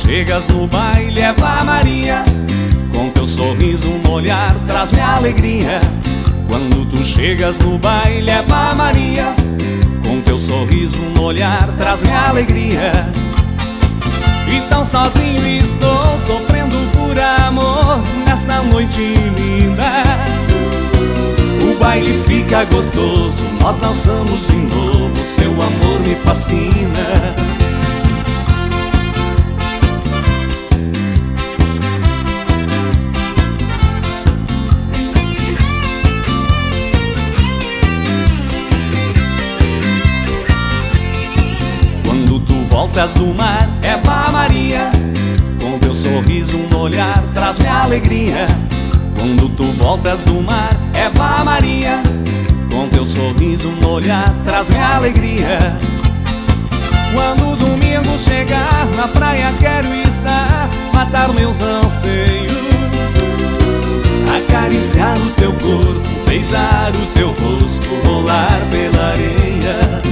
chegas no baile, Eva Maria, com teu sorriso no olhar traz-me alegria. Quando tu chegas no baile, Eva Maria, com teu sorriso no olhar traz-me alegria. Então sozinho estou sofrendo por amor nesta noite linda. O baile fica gostoso, nós dançamos de novo, seu amor me fascina. Voltas do mar, Eva Maria, com teu sorriso no olhar traz-me alegria. Quando tu voltas do mar, Eva Maria, com teu sorriso no olhar traz-me alegria. Quando o domingo chegar, na praia quero estar, matar meus anseios, acariciar o teu corpo, beijar o teu rosto, rolar pela areia.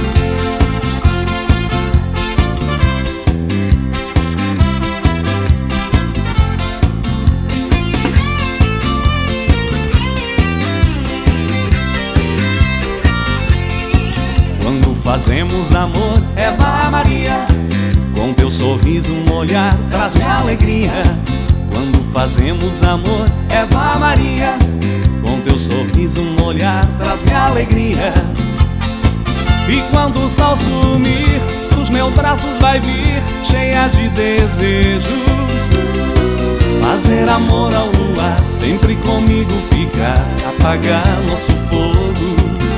Fazemos amor, Eva Maria, com teu sorriso no olhar traz-me alegria. Quando fazemos amor, Eva Maria, com teu sorriso no olhar traz-me alegria. E quando o sol sumir, dos meus braços vai vir, cheia de desejos, fazer amor ao luar, sempre comigo ficar, apagar nosso fogo.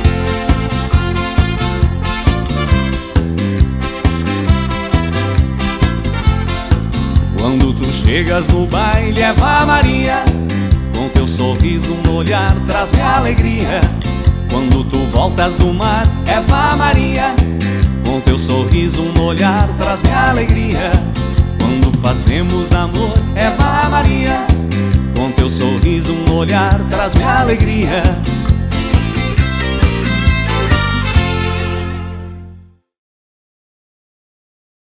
Quando tu chegas no baile, Eva Maria, com teu sorriso no olhar traz-me alegria. Quando tu voltas do mar, Eva Maria, com teu sorriso no olhar traz-me alegria. Quando fazemos amor, Eva Maria, com teu sorriso no olhar traz-me alegria.